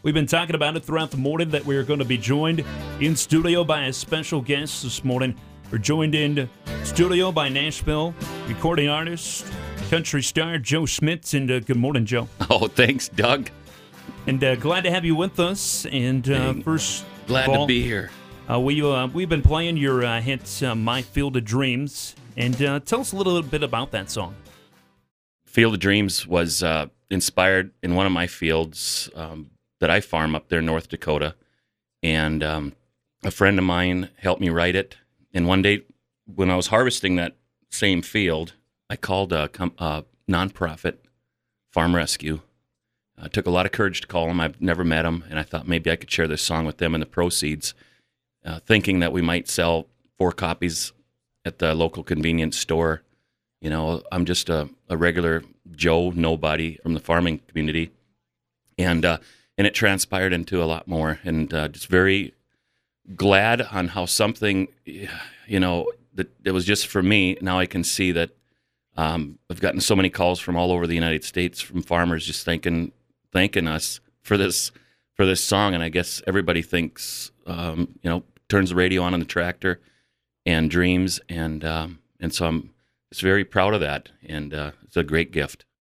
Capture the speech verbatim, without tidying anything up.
We've been talking about it throughout the morning that we're going to be joined in studio by a special guest this morning. We're joined in studio by Nashville recording artist, country star Joe Schmitz. And uh, good morning, Joe. Oh, thanks, Doug. And uh, glad to have you with us. And uh, Hey, first, glad of all, to be here. Uh, we uh, we've been playing your uh, hit, uh, "My Field of Dreams," and uh, tell us a little bit about that song. Field of Dreams was uh, inspired in one of my fields um, that I farm up there in North Dakota, and um, a friend of mine helped me write it. And one day, when I was harvesting that same field, I called a, com- a nonprofit, Farm Rescue. Uh, it took a lot of courage to call them. I've never met them, and I thought maybe I could share this song with them and the proceeds, uh, thinking that we might sell four copies at the local convenience store. You know, I'm just a, a regular Joe nobody from the farming community, and uh, and it transpired into a lot more, and uh, just very glad on how something, you know, that it was just for me. Now I can see that um, I've gotten so many calls from all over the United States from farmers just thanking thanking us for this for this song, and I guess everybody thinks, um, you know, turns the radio on on the tractor and dreams, and um, and so I'm just very proud of that, and uh, it's a great gift.